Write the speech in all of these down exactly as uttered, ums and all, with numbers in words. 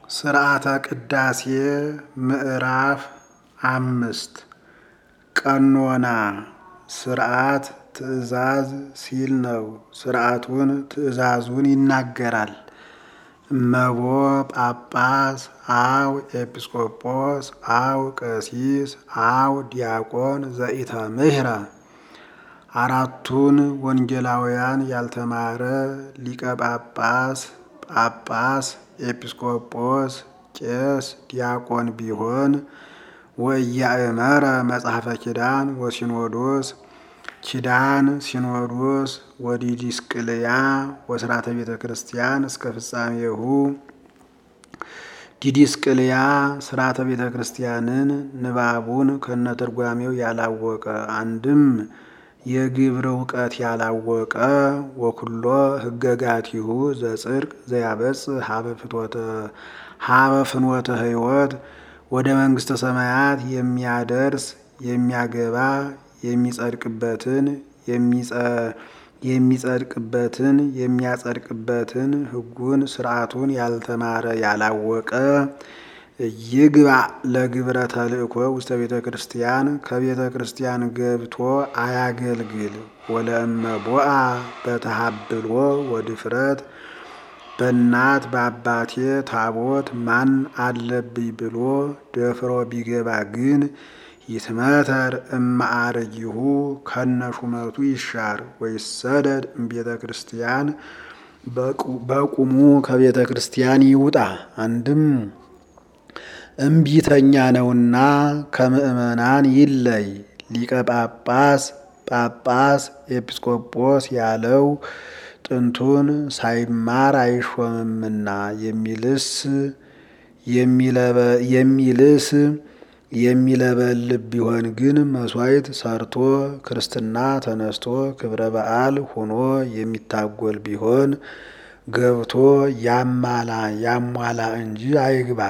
ስርዓተ ቅዳሴ ምዕራፍ አምስት ቀኖና ስርዓት ትእዛዝ ሲል ነው። ስርዓቱን ትእዛዙን ይናገራል። እመቦ ጳጳስ አው ኤጲስቆጶስ አው ቀሲስ አው ዲያቆን ዘኢተምህረ አራቱን ወንጌላውያን ያልተማረ ሊቀ ጳጳስ ጳጳስ ኤጲስቆጶስ ቄስ ዲያቆን ቢሆን ወኢያእመረ መጽሐፈ ኪዳን ወሲኖዶስ ኪዳን ሲኖዶስ ወዲድስቅልያ ወስራተ ቤተ ክርስቲያን እስከ ፍጻሜሁ ዲድስቅልያ ስራተ ቤተ ክርስቲያንን ንባቡን ከነትርጓሜው ያላወቀ አንድም የግብር እውቀት ያላወቀ ወኩሎ ህገጋቲሁ ዘጽድቅ ዘያበጽ ሀበ ፍትወተ ሀበ ፍኖተ ሕይወት ወደ መንግስተ ሰማያት የሚያደርስ የሚያገባ የሚጸድቅበትን የሚጸድቅበትን የሚያጸድቅበትን ህጉን ስርዓቱን ያልተማረ ያላወቀ ይግባ ለግብረ ተልእኮ ውስተ ቤተ ክርስቲያን ከቤተ ክርስቲያን ገብቶ አያገልግል። ወለእመ ቦአ በተሃብሎ ወድፍረት በእናት በአባቴ ታቦት ማን አለብኝ ብሎ ደፍሮ ቢገባ ግን ይትመተር እማዕረጊሁ ከነሹመቱ ይሻር ወይሰደድ እምቤተ ክርስቲያን በቁሙ ከቤተ ክርስቲያን ይውጣ። አንድም እምቢተኛ ነውና ከምእመናን ይለይ። ሊቀ ጳጳስ ጳጳስ ኤጲስቆጶስ ያለው ጥንቱን ሳይማር አይሾምምና የሚልስ የሚልስ የሚለበልብ ቢሆን ግን መስዋዕት ሰርቶ ክርስትና ተነስቶ ክብረ በዓል ሆኖ የሚታጎል ቢሆን ገብቶ ያማላ ያሟላ እንጂ አይግባ።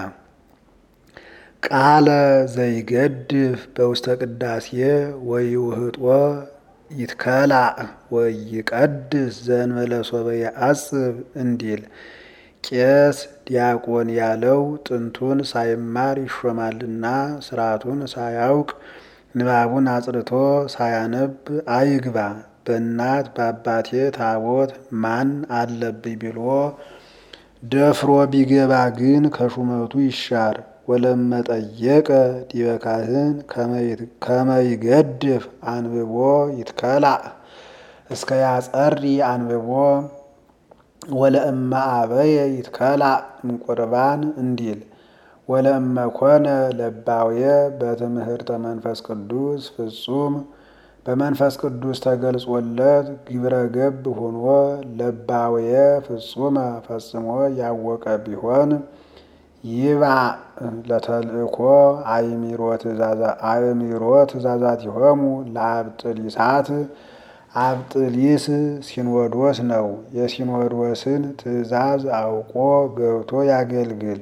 ቃለ ዘይገድፍ በውስተ ቅዳሴ ወይውህጦ ይትከላእ ወይቀድስ ዘእንበለ ሶበ ያዕጽብ እንዲል ቄስ ዲያቆን ያለው ጥንቱን ሳይማር ይሾማልና ስርዓቱን ሳያውቅ ንባቡን አጽርቶ ሳያነብ አይግባ። በእናት በአባቴ ታቦት ማን አለብኝ ብሎ ደፍሮ ቢገባ ግን ከሹመቱ ይሻር። ወለመጠየቀ ዲበ ካህን ከመይገድፍ አንብቦ ይትከላእ እስከ ያጸሪ አንብቦ ወለእመ አበየ ይትከላእ እምቁርባን እንዲል ወለእመ ኮነ ለባውየ በትምህርተ መንፈስ ቅዱስ ፍጹም በመንፈስ ቅዱስ ተገልጾለት ግብረ ገብ ሆኖ ለባውየ ፍጹመ ፈጽሞ ያወቀ ቢሆን ይባእ ለተልእኮ አእሚሮ ትእዛዛቲሆሙ ለአብጥሊሳት አብጥሊስ ሲኖዶስ ነው። የሲኖዶስን ትእዛዝ አውቆ ገብቶ ያገልግል።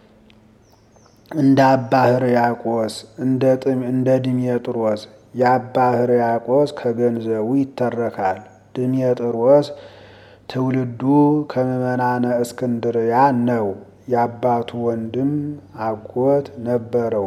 እንደ አባ ሕርያቆስ እንደ ድሜጥሮስ የአባ ሕርያቆስ ከገንዘቡ ይተረካል። ድሜጥሮስ ትውልዱ ከምዕመናነ እስክንድርያ ነው። የአባቱ ወንድም አጎት ነበረው።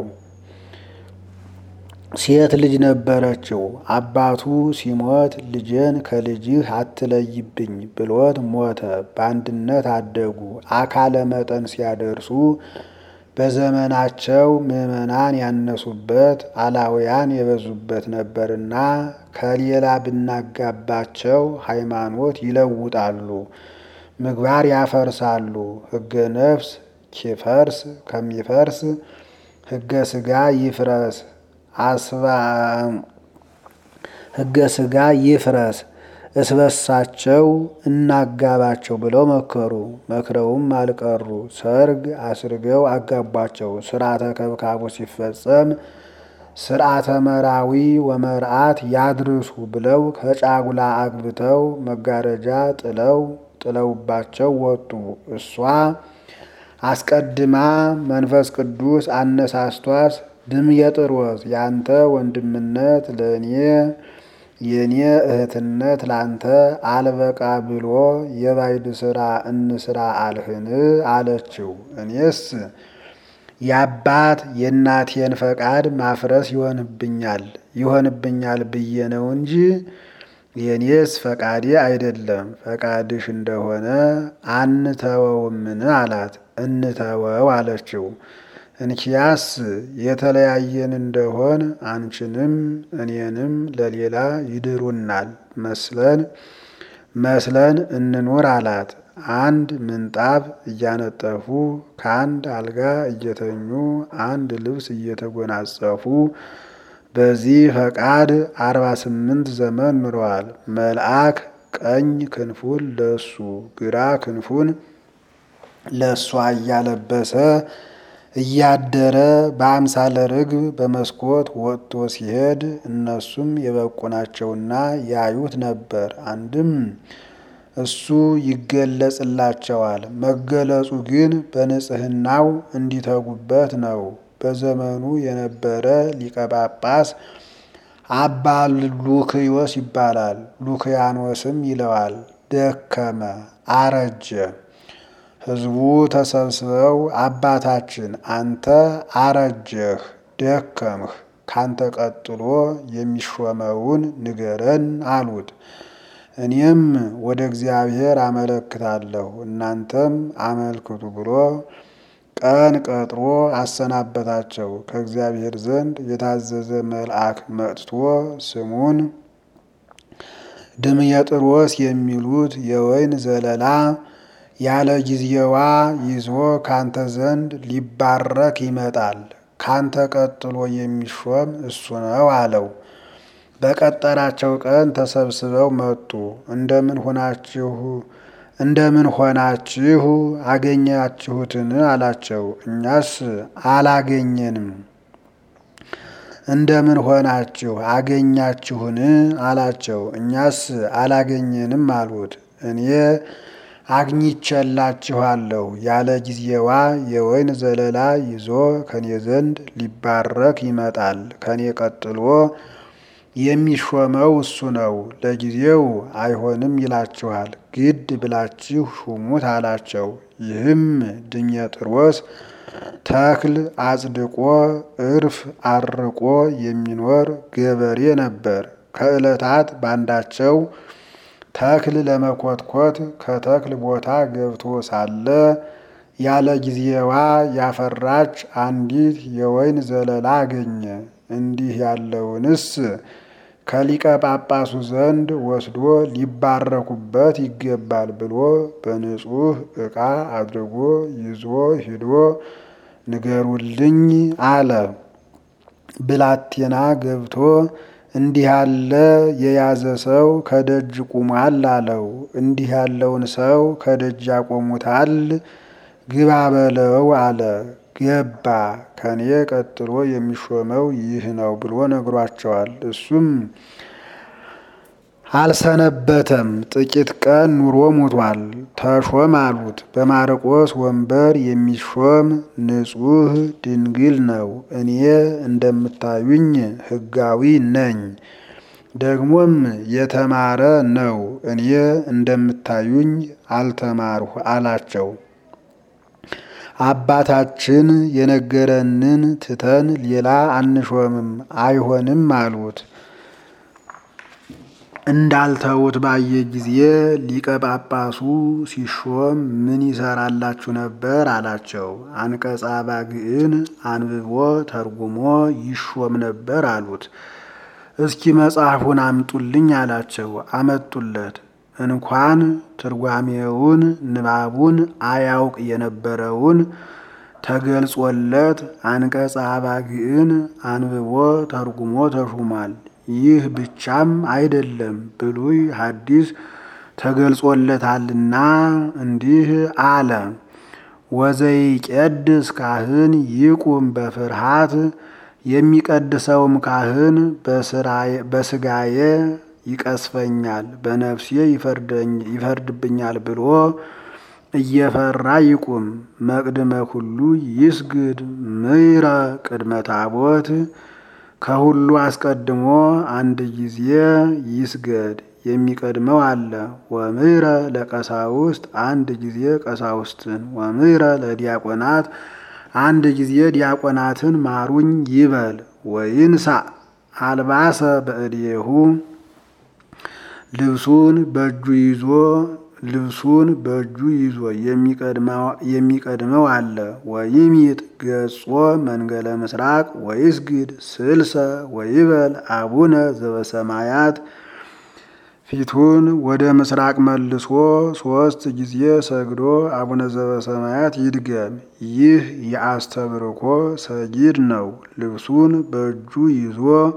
ሴት ልጅ ነበረችው። አባቱ ሲሞት ልጄን ከልጅህ አትለይብኝ ብሎት ሞተ። በአንድነት አደጉ። አካለ መጠን ሲያደርሱ በዘመናቸው ምዕመናን ያነሱበት አላውያን የበዙበት ነበርና ከሌላ ብናጋባቸው ሃይማኖት ይለውጣሉ፣ ምግባር ያፈርሳሉ። ሕገ ነፍስ ኪፈርስ ከሚፈርስ ሕገ ሥጋ ይፍረስ አስባ ሕገ ሥጋ ይፍረስ እስበሳቸው እናጋባቸው ብለው መከሩ። መክረውም አልቀሩ። ሰርግ አስርገው አጋቧቸው። ስርዓተ ከብካቡ ሲፈጸም ስርዓተ መራዊ ወመርዓት ያድርሱ ብለው ከጫጉላ አግብተው መጋረጃ ጥለው ጥለውባቸው ወጡ። እሷ አስቀድማ መንፈስ ቅዱስ አነሳስቷስ ድሜጥሮስ ያንተ ወንድምነት ለእኔ የኔ እህትነት ላንተ አልበቃ ብሎ የባዕድ ሥራ እንስራ አልህን አለችው። እኔስ የአባት የእናቴን ፈቃድ ማፍረስ ይሆንብኛል ይሆንብኛል ብዬ ነው እንጂ የኔስ ፈቃዴ አይደለም። ፈቃድሽ እንደሆነ አንተወውምን አላት። እንተወው አለችው። እንኪያስ የተለያየን እንደሆን አንቺንም እኔንም ለሌላ ይድሩናል መስለን መስለን እንኑር አላት። አንድ ምንጣፍ እያነጠፉ ከአንድ አልጋ እየተኙ አንድ ልብስ እየተጎናጸፉ በዚህ ፈቃድ አርባ ስምንት ዘመን ኑረዋል። መልአክ ቀኝ ክንፉን ለሱ ግራ ክንፉን ለሷ እያለበሰ እያደረ በአምሳለ ርግብ በመስኮት ወጥቶ ሲሄድ እነሱም የበቁ ናቸውና ያዩት ነበር። አንድም እሱ ይገለጽላቸዋል። መገለጹ ግን በንጽሕናው እንዲተጉበት ነው። በዘመኑ የነበረ ሊቀ ጳጳስ አባ ሉክዮስ ይባላል። ሉክያኖስም ይለዋል። ደከመ፣ አረጀ። ሕዝቡ ተሰብስበው አባታችን አንተ አረጀህ፣ ደከምህ፣ ካንተ ቀጥሎ የሚሾመውን ንገረን አሉት። እኔም ወደ እግዚአብሔር አመለክታለሁ እናንተም አመልክቱ ብሎ ቀን ቀጥሮ አሰናበታቸው። ከእግዚአብሔር ዘንድ የታዘዘ መልአክ መጥቶ ስሙን ድምየጥሮስ የሚሉት የወይን ዘለላ ያለ ጊዜዋ ይዞ ካንተ ዘንድ ሊባረክ ይመጣል፣ ካንተ ቀጥሎ የሚሾም እሱ ነው አለው። በቀጠራቸው ቀን ተሰብስበው መጡ። እንደምን ሆናችሁ እንደምን ሆናችሁ አገኛችሁትን አላቸው። እኛስ አላገኘንም። እንደምን ሆናችሁ አገኛችሁን አላቸው። እኛስ አላገኘንም አሉት። እኔ አግኝቼላችኋለሁ ያለ ጊዜዋ የወይን ዘለላ ይዞ ከኔ ዘንድ ሊባረክ ይመጣል፣ ከኔ ቀጥሎ የሚሾመው እሱ ነው። ለጊዜው አይሆንም ይላችኋል፣ ግድ ብላችሁ ሹሙት አላቸው። ይህም ድምየጥሮስ ተክል አጽድቆ እርፍ አርቆ የሚኖር ገበሬ ነበር። ከዕለታት ባንዳቸው ተክል ለመኮትኮት ከተክል ቦታ ገብቶ ሳለ ያለ ጊዜዋ ያፈራች አንዲት የወይን ዘለላ አገኘ። እንዲህ ያለውንስ ከሊቀ ጳጳሱ ዘንድ ወስዶ ሊባረኩበት ይገባል ብሎ በንጹሕ ዕቃ አድርጎ ይዞ ሂዶ ንገሩልኝ አለ። ብላቴና ገብቶ እንዲህ ያለ የያዘ ሰው ከደጅ ቁሟል አለው። እንዲህ ያለውን ሰው ከደጅ ያቆሙታል፣ ግባ በለው አለ። ገባ። ከኔ ቀጥሎ የሚሾመው ይህ ነው ብሎ ነግሯቸዋል። እሱም አልሰነበተም፣ ጥቂት ቀን ኑሮ ሞቷል። ተሾም አሉት። በማርቆስ ወንበር የሚሾም ንጹሕ ድንግል ነው። እኔ እንደምታዩኝ ሕጋዊ ነኝ፣ ደግሞም የተማረ ነው። እኔ እንደምታዩኝ አልተማርሁ አላቸው። አባታችን የነገረንን ትተን ሌላ አንሾምም አይሆንም አሉት። እንዳልተውት ባየ ጊዜ ሊቀ ጳጳሱ ሲሾም ምን ይሰራላችሁ ነበር አላቸው። አንቀጸ አባግዕን አንብቦ ተርጉሞ ይሾም ነበር አሉት። እስኪ መጽሐፉን አምጡልኝ አላቸው። አመጡለት። እንኳን ትርጓሜውን ንባቡን አያውቅ የነበረውን ተገልጾለት አንቀጸ አባግዕን አንብቦ ተርጉሞ ተሹሟል። ይህ ብቻም አይደለም፣ ብሉይ ሐዲስ ተገልጾለታልና እንዲህ አለ። ወዘይቄድስ ካህን ይቁም በፍርሃት፣ የሚቀድሰውም ካህን በስጋዬ ይቀስፈኛል በነፍሴ ይፈርድብኛል ብሎ እየፈራ ይቁም። መቅድመ ኩሉ ይስግድ ምይረ ቅድመ ታቦት፣ ከሁሉ አስቀድሞ አንድ ጊዜ ይስገድ የሚቀድመው አለ። ወምሕረ ለቀሳውስት አንድ ጊዜ ቀሳውስትን ወምሕረ ለዲያቆናት አንድ ጊዜ ዲያቆናትን ማሩኝ ይበል። ወይንሳ አልባሰ በእዴሁ ልብሱን በእጁ ይዞ ልብሱን በእጁ ይዞ የሚቀድመው አለ። ወይሚጥ ገጾ መንገለ ምስራቅ ወይስግድ ስልሰ ወይበል አቡነ ዘበሰማያት ፊቱን ወደ ምስራቅ መልሶ ሶስት ጊዜ ሰግዶ አቡነ ዘበሰማያት ይድገም። ይህ የአስተብርኮ ሰጊድ ነው። ልብሱን በእጁ ይዞ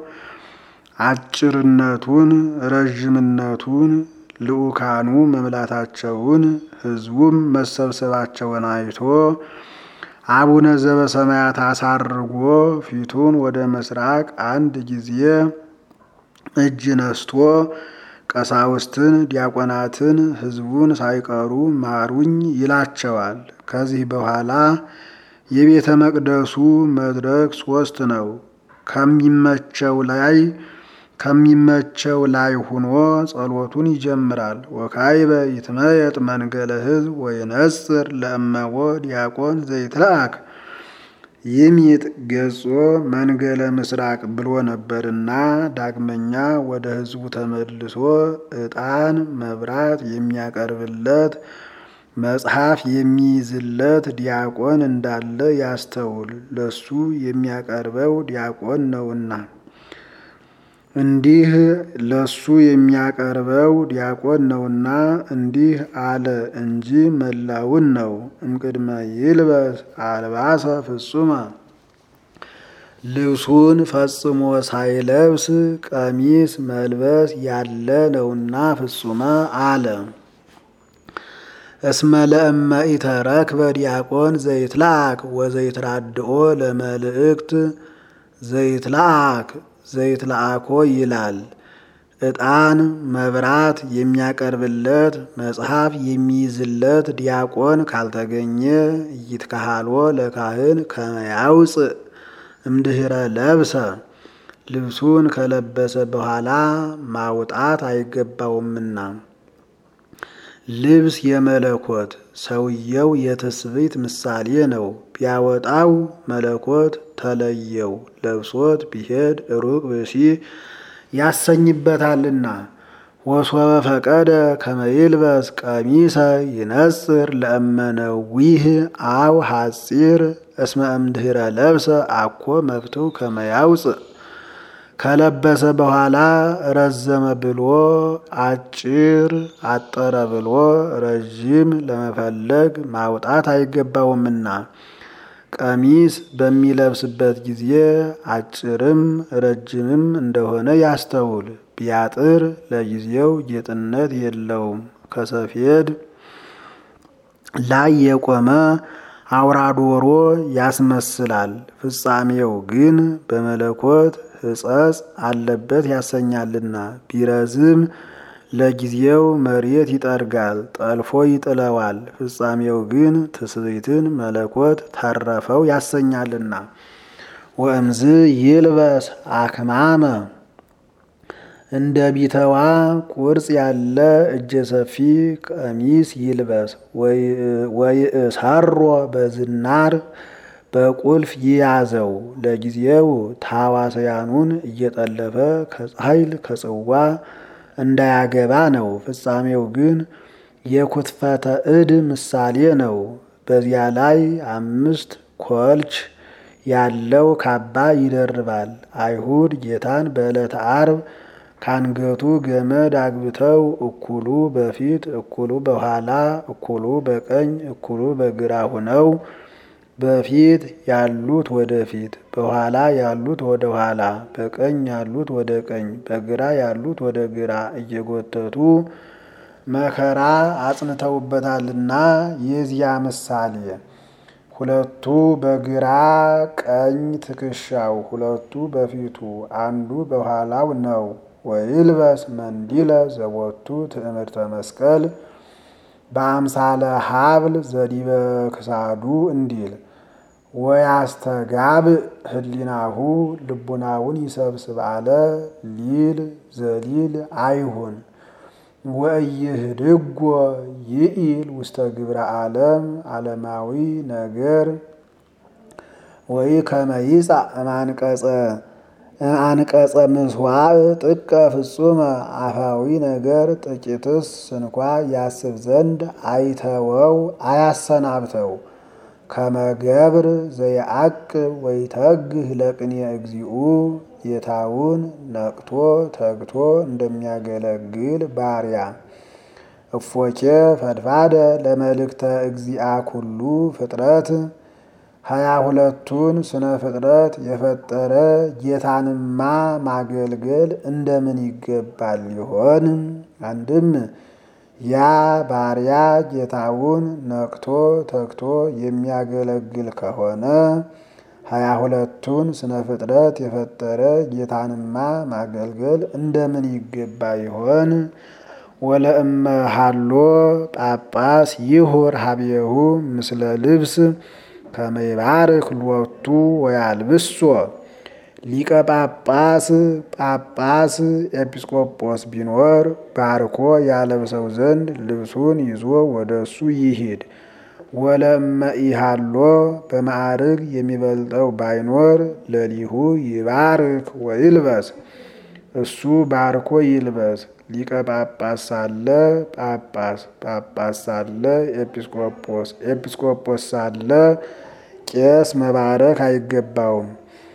አጭርነቱን ረዥምነቱን ልኡካኑ መምላታቸውን ሕዝቡም መሰብሰባቸውን አይቶ አቡነ ዘበሰማያት አሳርጎ ፊቱን ወደ ምስራቅ አንድ ጊዜ እጅ ነስቶ ቀሳውስትን ዲያቆናትን ሕዝቡን ሳይቀሩ ማሩኝ ይላቸዋል። ከዚህ በኋላ የቤተ መቅደሱ መድረክ ሶስት ነው። ከሚመቸው ላይ ከሚመቸው ላይ ሆኖ ጸሎቱን ይጀምራል። ወካይበ ይትመየጥ መንገለ ሕዝብ ወይነጽር ለእመቦ ዲያቆን ዘይትለአክ ይሚጥ ገጾ መንገለ ምስራቅ ብሎ ነበርና ዳግመኛ ወደ ሕዝቡ ተመልሶ ዕጣን መብራት የሚያቀርብለት መጽሐፍ የሚይዝለት ዲያቆን እንዳለ ያስተውል። ለሱ የሚያቀርበው ዲያቆን ነውና እንዲህ ለሱ የሚያቀርበው ዲያቆን ነውና እንዲህ አለ እንጂ መላውን ነው። እምቅድመ ይልበስ አልባሰ ፍጹመ ልብሱን ፈጽሞ ሳይለብስ ቀሚስ መልበስ ያለ ነውና ፍጹመ አለ። እስመ ለእመ ኢተረክበ ዲያቆን ዘይትለአክ ወዘይትራድኦ ለመልእክት ዘይትለአክ ዘይትለአኮ ይላል። ዕጣን መብራት የሚያቀርብለት መጽሐፍ የሚይዝለት ዲያቆን ካልተገኘ ይትካሃሎ ለካህን ከመያውፅእ እምድኅረ ለብሰ ልብሱን ከለበሰ በኋላ ማውጣት አይገባውምና። ልብስ የመለኮት ሰውየው የትስብእት ምሳሌ ነው። ቢያወጣው መለኮት ተለየው ለብሶት ቢሄድ ሩቅ ብእሲ ያሰኝበታልና። ወሶበ ፈቀደ ከመይልበስ ቀሚሰ ይነጽር ለእመነዊህ አው ሐጺር እስመ እምድኅረ ለብሰ አኮ መፍትው ከመያውፅእ ከለበሰ በኋላ ረዘመ ብሎ አጭር አጠረ ብሎ ረዥም ለመፈለግ ማውጣት አይገባውምና። ቀሚስ በሚለብስበት ጊዜ አጭርም ረጅምም እንደሆነ ያስተውል። ቢያጥር ለጊዜው ጌጥነት የለውም፣ ከሰፌድ ላይ የቆመ አውራ ዶሮ ያስመስላል። ፍጻሜው ግን በመለኮት ሕጸጽ አለበት ያሰኛልና። ቢረዝም ለጊዜው መሬት ይጠርጋል፣ ጠልፎ ይጥለዋል። ፍጻሜው ግን ትስብእትን መለኮት ተረፈው ያሰኛልና። ወእምዝ ይልበስ አክማመ እንደ ቢተዋ ቁርጽ ያለ እጀ ሰፊ ቀሚስ ይልበስ። ወይእሳሮ በዝናር በቁልፍ ይያዘው። ለጊዜው ታዋስያኑን እየጠለፈ ከኃይል ከጽዋ እንዳያገባ ነው። ፍጻሜው ግን የኩትፈተ እድ ምሳሌ ነው። በዚያ ላይ አምስት ኮልች ያለው ካባ ይደርባል። አይሁድ ጌታን በዕለተ ዓርብ ካንገቱ ገመድ አግብተው እኩሉ በፊት እኩሉ በኋላ እኩሉ በቀኝ እኩሉ በግራ ሆነው በፊት ያሉት ወደፊት በኋላ ያሉት ወደ ኋላ በቀኝ ያሉት ወደ ቀኝ በግራ ያሉት ወደ ግራ እየጎተቱ መከራ አጽንተውበታልና የዚያ ምሳሌ። ሁለቱ በግራ ቀኝ ትከሻው ሁለቱ በፊቱ አንዱ በኋላው ነው። ወይልበስ መንዲለ ዘቦቱ ትእምርተ መስቀል በአምሳለ ሀብል ዘዲበ ክሳዱ እንዲል ወያስተጋብ ህሊናሁ ልቡናውን ይሰብስብ አለ ሊል ዘሊል አይሁን። ወኢይህድጎ ይኢል ውስተ ግብረ ዓለም ዓለማዊ ነገር ወይ ከመይጻእ እማንቀጸ አንቀጸ ምስዋዕ ጥቀ ፍጹመ አፋዊ ነገር ጥቂትስ እንኳ ያስብ ዘንድ አይተወው አያሰናብተው። ከመገብር ዘየዐቅብ ወይተግህ ለቅኔ እግዚኡ ጌታውን ነቅቶ ተግቶ እንደሚያገለግል ባሪያ። እፎኬ ፈድፋደ ለመልእክተ እግዚአ ኩሉ ፍጥረት ሀያ ሁለቱን ስነ ፍጥረት የፈጠረ ጌታንማ ማገልገል እንደምን ይገባል ይሆን? አንድም ያ ባሪያ ጌታውን ነቅቶ ተግቶ የሚያገለግል ከሆነ ሀያ ሁለቱን ስነ ፍጥረት የፈጠረ ጌታንማ ማገልገል እንደምን ይገባ ይሆን? ወለእመ ሃሎ ጳጳስ ይሁር ሀቤሁ ምስለ ልብስ ከመይባርክ ሎቱ ወያልብሶ። ሊቀ ጳጳስ ጳጳስ ኤጲስቆጶስ ቢኖር ባርኮ ያለብሰው ዘንድ ልብሱን ይዞ ወደ እሱ ይሂድ። ወለእመ ኢሃሎ በማዕርግ የሚበልጠው ባይኖር ለሊሁ ይባርክ ወይልበስ፣ እሱ ባርኮ ይልበስ። ሊቀ ጳጳስ ሳለ ጳጳስ፣ ጳጳስ ሳለ ኤጲስቆጶስ፣ ኤጲስቆጶስ ሳለ ቄስ መባረክ አይገባውም።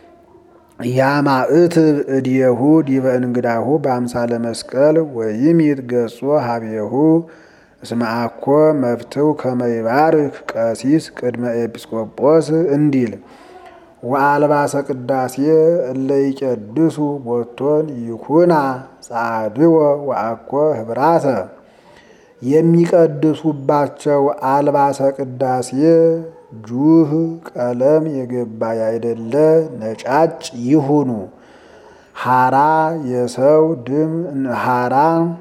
ያማእትብ እድየሁ ዲበ እንግዳሁ በአምሳለ መስቀል ወይሚት ገጾ ሀቤሁ እስመ አኮ መፍትው ከመ ይባርክ ቀሲስ ቅድመ ኤጲስቆጶስ እንዲል። ወአልባሰ ቅዳሴ እለ ይቄድሱ ቦቶን ይኩና ጻድወ ወአኮ ህብራተ። የሚቀድሱባቸው አልባሰ ቅዳሴ ጁህ ቀለም የገባ ያይደለ ነጫጭ ይሁኑ። ሐራ የሰው ደም ሐራ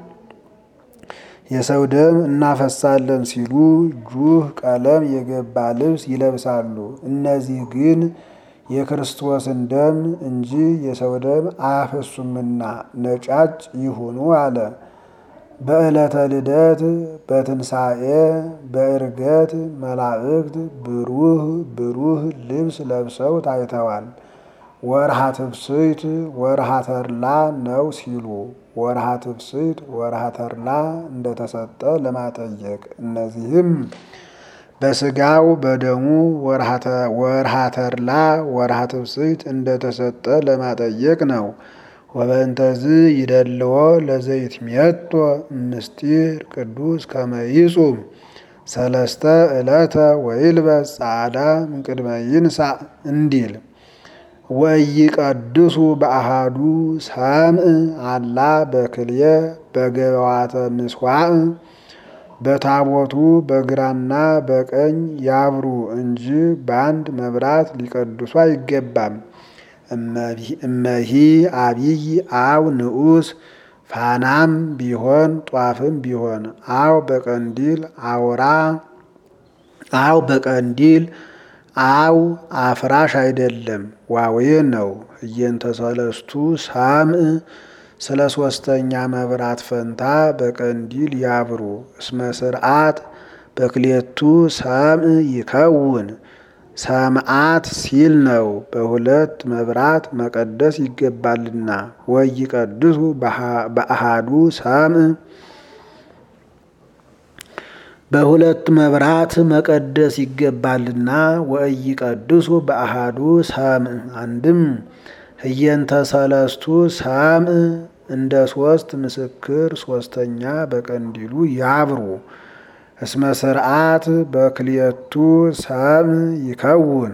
የሰው ደም እናፈሳለን ሲሉ ጁህ ቀለም የገባ ልብስ ይለብሳሉ። እነዚህ ግን የክርስቶስን ደም እንጂ የሰው ደም አያፈሱምና ነጫጭ ይሁኑ አለ። በዕለተ ልደት በትንሣኤ በዕርገት መላእክት ብሩህ ብሩህ ልብስ ለብሰው ታይተዋል። ወርሃ ትፍስሕት ወርሃ ተድላ ነው ሲሉ ወርሃ ትፍስሕት ወርሃ ተድላ እንደተሰጠ ለማጠየቅ እነዚህም በስጋው በደሙ ወርሃ ተድላ ወርሃ ትፍስሕት እንደተሰጠ ለማጠየቅ ነው። ወበእንተዝ ይደልዎ ለዘይትሜጦ ምስጢር ቅዱስ ከመ ይጹም ሰለስተ ዕለተ ወይልበስ ጻዕዳ እምቅድመ ይንሣእ እንዲል። ወኢይቀድሱ በአሃዱ ሰምዕ አላ በክልኤ በገባዋተ ምስዋዕ። በታቦቱ በግራና በቀኝ ያብሩ እንጂ በአንድ መብራት ሊቀድሱ አይገባም። እመሂ አብይ አው ንዑስ ፋናም ቢሆን ጧፍም ቢሆን አው በቀንዲል አውራ አው በቀንዲል አው አፍራሽ አይደለም ዋዌ ነው። እየንተ ሰለስቱ ሰምዕ ስለ ሶስተኛ መብራት ፈንታ በቀንዲል ያብሩ። እስመ ስርዓት በክሌቱ ሰምዕ ይከውን ሰምዓት ሲል ነው። በሁለት መብራት መቀደስ ይገባልና። ወኢይቀድሱ በአሃዱ ሰምዕ በሁለት መብራት መቀደስ ይገባልና። ወኢይቀድሱ በአሃዱ ሰምዕ አንድም ህየንተ ሰለስቱ ሰምዕ እንደ ሶስት ምስክር ሶስተኛ በቀንዲሉ ያብሩ። እስመ ስርዓት በክልኤቱ ሰምዕ ይከውን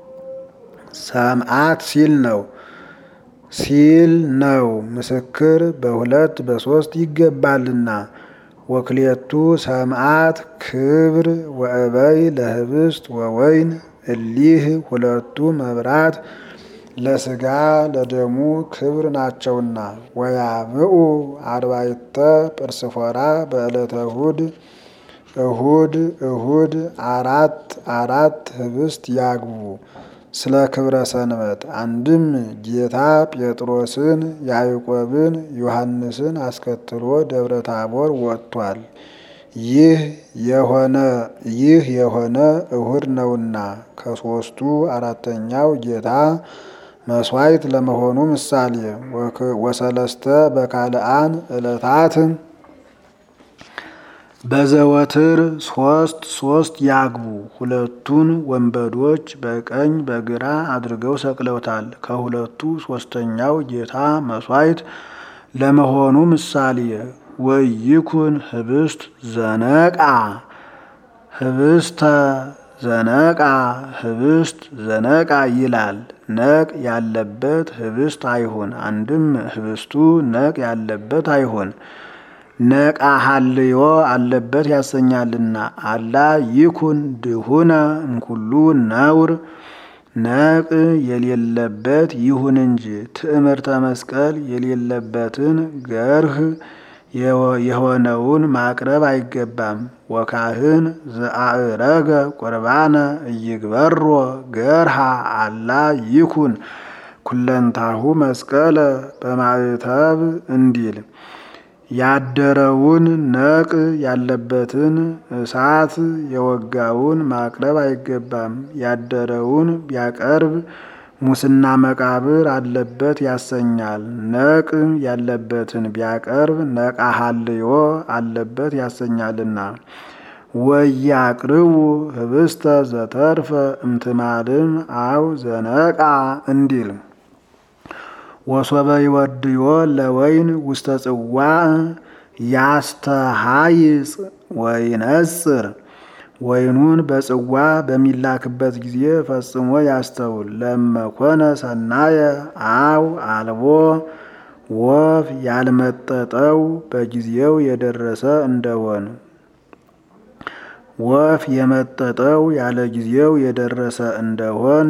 ሰምዓት ሲል ነው ሲል ነው ምስክር በሁለት በሶስት ይገባልና። ወክልኤቱ ሰምዓት ክብር ወእበይ ለህብስት ወወይን እሊህ ሁለቱ መብራት ለስጋ ለደሙ ክብር ናቸውና። ወያብኡ አርባዕተ ጵርስፎራ በዕለተ እሑድ እሁድ እሁድ አራት አራት ህብስት ያግቡ ስለ ክብረ ሰንበት። አንድም ጌታ ጴጥሮስን ያዕቆብን ዮሐንስን አስከትሎ ደብረ ታቦር ወጥቷል። ይህ የሆነ ይህ የሆነ እሁድ ነውና ከሦስቱ አራተኛው ጌታ መስዋዕት ለመሆኑ ምሳሌ። ወሰለስተ በካልአን ዕለታት በዘወትር ሶስት ሶስት ያግቡ። ሁለቱን ወንበዶች በቀኝ በግራ አድርገው ሰቅለውታል። ከሁለቱ ሶስተኛው ጌታ መስዋዕት ለመሆኑ ምሳሌ። ወይኩን ህብስት ዘነቃ ህብስተ ዘነቃ ህብስት ዘነቃ ይላል። ነቅ ያለበት ህብስት አይሁን። አንድም ህብስቱ ነቅ ያለበት አይሁን። ነቃ ሀልዮ አለበት ያሰኛልና። አላ ይኩን ድሁነ እምኩሉ ነውር ነቅ የሌለበት ይሁን እንጂ። ትዕምርተ መስቀል የሌለበትን ገርህ የሆነውን ማቅረብ አይገባም። ወካህን ዘአእረገ ቁርባነ እይግበሮ ገርሃ አላ ይኩን ኩለንታሁ መስቀለ በማዕተብ እንዲል ያደረውን ነቅ ያለበትን እሳት የወጋውን ማቅረብ አይገባም። ያደረውን ቢያቀርብ ሙስና መቃብር አለበት ያሰኛል። ነቅ ያለበትን ቢያቀርብ ነቃ ሀልዮ አለበት ያሰኛልና። ወያቅርቡ ህብስተ ዘተርፈ እምትማልም አው ዘነቃ እንዲል ወሶበ ይወድዮ ለወይን ውስተ ጽዋዕ ያስተሃይጽ ወይነጽር ወይኑን በጽዋ በሚላክበት ጊዜ ፈጽሞ ያስተውል። ለመኮነ ሰናየ አው አልቦ ወፍ ያልመጠጠው በጊዜው የደረሰ እንደሆን ወፍ የመጠጠው ያለ ጊዜው የደረሰ እንደሆን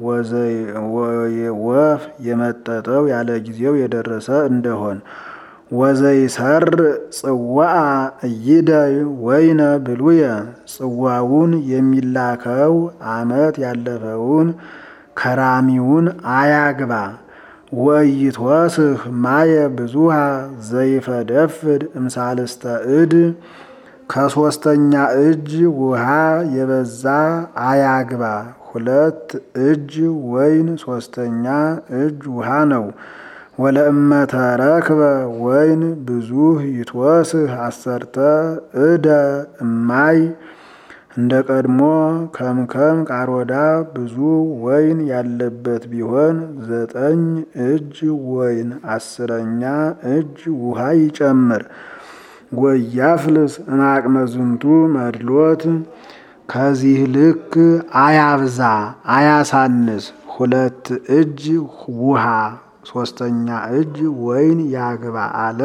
ወፍ የመጠጠው ያለ ጊዜው የደረሰ እንደሆን ወዘይሰር ጽዋዓ እይደይ ወይነ ብሉየ ጽዋውን የሚላከው ዓመት ያለፈውን ከራሚውን አያግባ። ወይትወስህ ማየ ብዙሃ ዘይፈደፍድ እምሳልስተ እድ ከሶስተኛ እጅ ውሃ የበዛ አያግባ። ሁለት እጅ ወይን ሶስተኛ እጅ ውሃ ነው። ወለእመ ተረክበ ወይን ብዙህ ይትወስህ አሰርተ እደ እማይ እንደ ቀድሞ ከምከም ቃሮዳ ብዙ ወይን ያለበት ቢሆን ዘጠኝ እጅ ወይን አስረኛ እጅ ውሃ ይጨምር። ወያፍልስ እምአቅመ ዝንቱ መድሎት ከዚህ ልክ አያብዛ አያሳንስ። ሁለት እጅ ውሃ ሶስተኛ እጅ ወይን ያግባ አለ።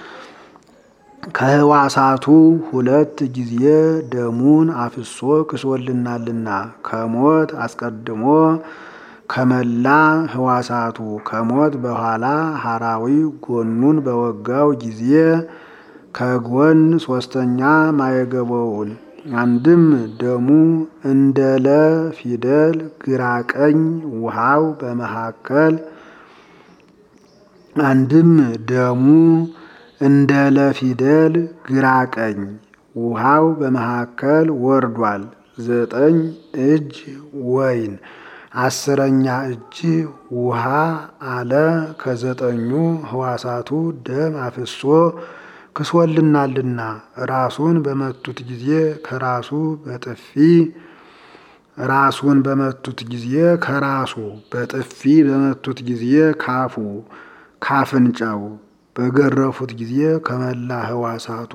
ከህዋሳቱ ሁለት ጊዜ ደሙን አፍሶ ክሶልናልና ከሞት አስቀድሞ ከመላ ህዋሳቱ ከሞት በኋላ ሐራዊ ጎኑን በወጋው ጊዜ ከጎን ሶስተኛ ማየገበውን አንድም ደሙ እንደለ ፊደል ግራ ቀኝ ውሃው በመካከል አንድም ደሙ እንደለ ፊደል ግራ ቀኝ ውሃው በመካከል ወርዷል። ዘጠኝ እጅ ወይን አስረኛ እጅ ውሃ አለ። ከዘጠኙ ህዋሳቱ ደም አፍሶ ክሶልናልና ራሱን በመቱት ጊዜ ከራሱ በጥፊ ራሱን በመቱት ጊዜ ከራሱ በጥፊ በመቱት ጊዜ ካፉ ካፍንጫው በገረፉት ጊዜ ከመላ ህዋሳቱ።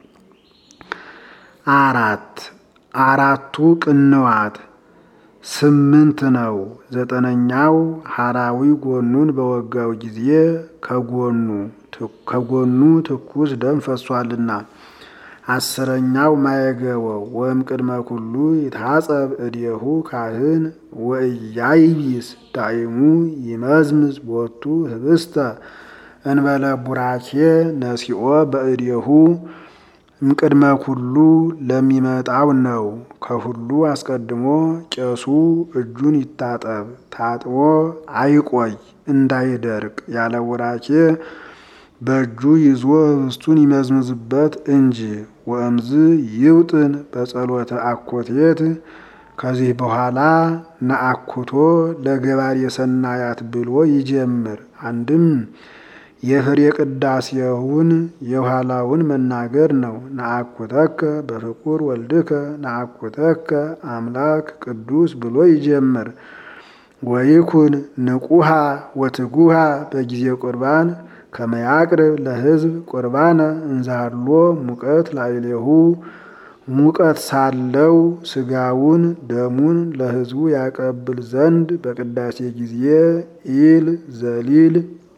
አራት አራቱ ቅንዋት ስምንት ነው። ዘጠነኛው ሐራዊ ጎኑን በወጋው ጊዜ ከጎኑ ከጎኑ ትኩስ ደም ፈሷልና። አስረኛው ማየገበው ወም ቅድመ ኩሉ ይታጸብ እዴሁ ካህን ወእያይቢስ ዳይሙ ይመዝምዝ ቦቱ ህብስተ እንበለ ቡራኬ ነሲኦ በእዴሁ እምቅድመ ኩሉ ለሚመጣው ነው። ከሁሉ አስቀድሞ ቄሱ እጁን ይታጠብ፣ ታጥቦ አይቆይ እንዳይደርቅ ያለ ቡራኬ በእጁ ይዞ ህብስቱን ይመዝምዝበት እንጂ። ወእምዝ ይውጥን በጸሎተ አኮቴት ከዚህ በኋላ ነአኩቶ ለገባሬ ሰናያት ብሎ ይጀምር። አንድም የፍሬ ቅዳሴውን የኋላውን መናገር ነው። ነአኩተከ በፍቁር ወልድከ ነአኩተከ አምላክ ቅዱስ ብሎ ይጀምር። ወይኩን ንቁሃ ወትጉሃ በጊዜ ቁርባን ከመያቅርብ ለህዝብ ቁርባነ እንዛሎ ሙቀት ላዕሌሁ ሙቀት ሳለው ስጋውን ደሙን ለህዝቡ ያቀብል ዘንድ በቅዳሴ ጊዜ ኢል ዘሊል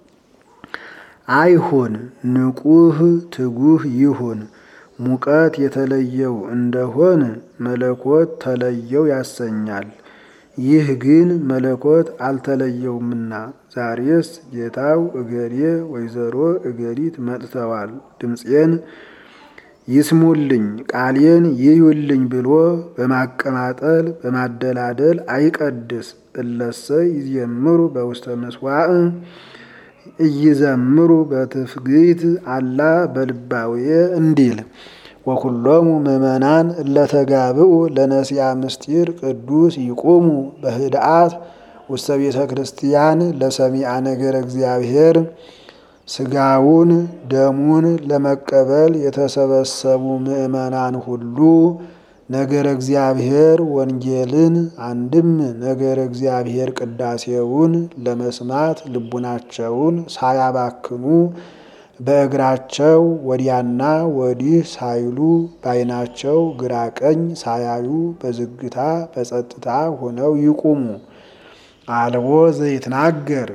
አይሁን፣ ንቁህ ትጉህ ይሁን። ሙቀት የተለየው እንደሆን መለኮት ተለየው ያሰኛል። ይህ ግን መለኮት አልተለየውምና ዛሬስ ጌታው እገሌ ወይዘሮ እገሊት መጥተዋል፣ ድምፄን ይስሙልኝ ቃሌን ይዩልኝ ብሎ በማቀማጠል በማደላደል አይቀድስ። እለሰ ይዘምሩ በውስተ ምስዋዕ እይዘምሩ በትፍግይት አላ በልባውየ እንዲል። ወኩሎሙ ምእመናን እለተጋብኡ ለነሲያ ምስጢር ቅዱስ ይቁሙ በህድአት ውስተ ቤተ ክርስቲያን ለሰሚዐ ነገረ እግዚአብሔር። ስጋውን ደሙን ለመቀበል የተሰበሰቡ ምእመናን ሁሉ ነገረ እግዚአብሔር ወንጌልን አንድም ነገረ እግዚአብሔር ቅዳሴውን ለመስማት ልቡናቸውን ሳያባክኑ በእግራቸው ወዲያና ወዲህ ሳይሉ ባይናቸው ግራ ቀኝ ሳያዩ በዝግታ በጸጥታ ሆነው ይቁሙ። አልቦ ዘይትናገር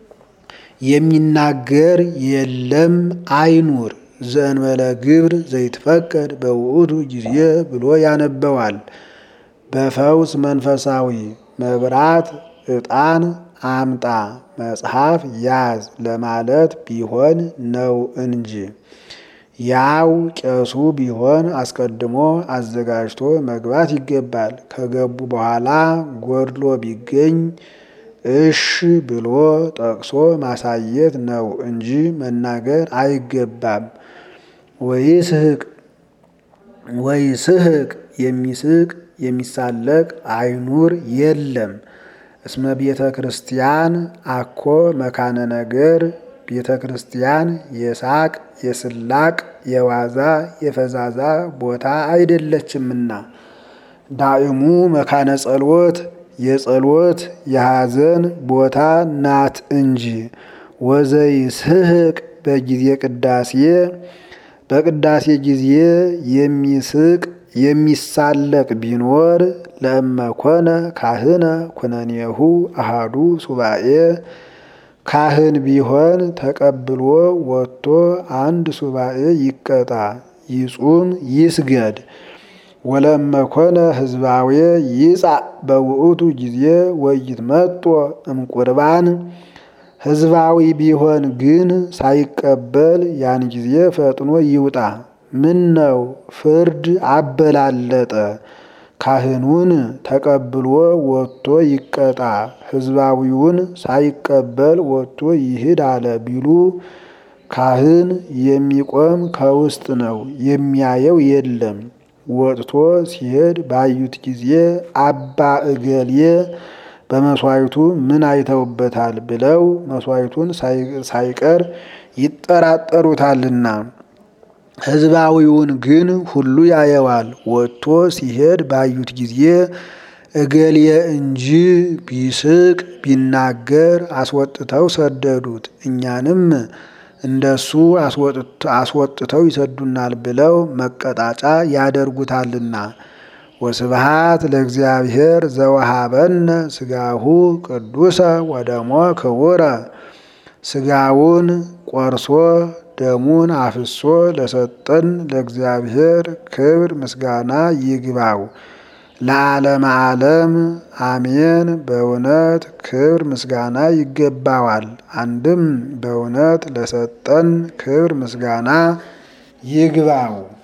የሚናገር የለም አይኑር። ዘእንበለ ግብር ዘይትፈቀድ በውእቱ ጊዜ ብሎ ያነበዋል። በፈውስ መንፈሳዊ መብራት ዕጣን አምጣ መጽሐፍ ያዝ ለማለት ቢሆን ነው እንጂ ያው ቄሱ ቢሆን አስቀድሞ አዘጋጅቶ መግባት ይገባል። ከገቡ በኋላ ጎድሎ ቢገኝ እሽ ብሎ ጠቅሶ ማሳየት ነው እንጂ መናገር አይገባም። ወይስሕቅ ወይስሕቅ የሚስቅ የሚሳለቅ አይኑር የለም። እስመ ቤተ ክርስቲያን አኮ መካነ ነገር ቤተ ክርስቲያን የሳቅ የስላቅ የዋዛ የፈዛዛ ቦታ አይደለችምና። ዳእሙ መካነ ጸሎት የጸሎት የሐዘን ቦታ ናት እንጂ። ወዘይስሕቅ በጊዜ ቅዳሴ በቅዳሴ ጊዜ የሚስቅ የሚሳለቅ ቢኖር ለእመኮነ ካህነ ኩነኔሁ አሃዱ ሱባኤ ካህን ቢሆን ተቀብሎ ወጥቶ አንድ ሱባኤ ይቀጣ ይጹም ይስገድ። ወለእመኮነ ህዝባዊ ይጻእ በውእቱ ጊዜ ወይትመጦ እምቁርባን ህዝባዊ ቢሆን ግን ሳይቀበል ያን ጊዜ ፈጥኖ ይውጣ። ምን ነው ፍርድ አበላለጠ? ካህኑን ተቀብሎ ወጥቶ ይቀጣ፣ ህዝባዊውን ሳይቀበል ወጥቶ ይሂድ አለ ቢሉ ካህን የሚቆም ከውስጥ ነው፣ የሚያየው የለም። ወጥቶ ሲሄድ ባዩት ጊዜ አባ እገሌ በመስዋዕቱ ምን አይተውበታል ብለው መስዋዕቱን ሳይቀር ይጠራጠሩታልና። ህዝባዊውን ግን ሁሉ ያየዋል። ወጥቶ ሲሄድ ባዩት ጊዜ እገሌ እንጂ ቢስቅ ቢናገር አስወጥተው ሰደዱት፣ እኛንም እንደሱ አስወጥተው ይሰዱናል ብለው መቀጣጫ ያደርጉታልና። ወስብሃት ለእግዚአብሔር ዘወሃበነ ስጋሁ ቅዱሰ ወደሞ ክቡረ ስጋውን ቆርሶ ደሙን አፍሶ ለሰጠን ለእግዚአብሔር ክብር ምስጋና ይግባው ለዓለመ ዓለም አሜን። በእውነት ክብር ምስጋና ይገባዋል። አንድም በእውነት ለሰጠን ክብር ምስጋና ይግባው።